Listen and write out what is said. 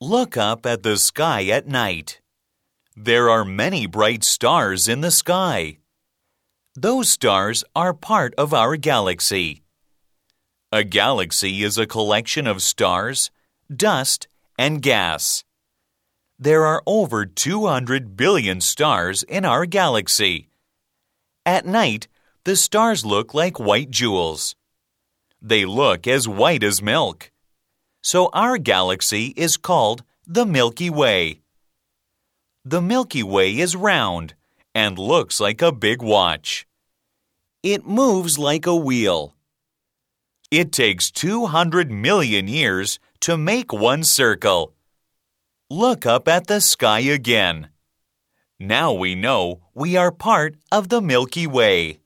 Look up at the sky at night. There are many bright stars in the sky. Those stars are part of our galaxy. A galaxy is a collection of stars, dust, and gas. There are over 200 billion stars in our galaxy. At night, the stars look like white jewels. They look as white as milk. So our galaxy is called the Milky Way. The Milky Way is round and looks like a big watch. It moves like a wheel. It takes 200 million years to make one circle. Look up at the sky again. Now we know we are part of the Milky Way.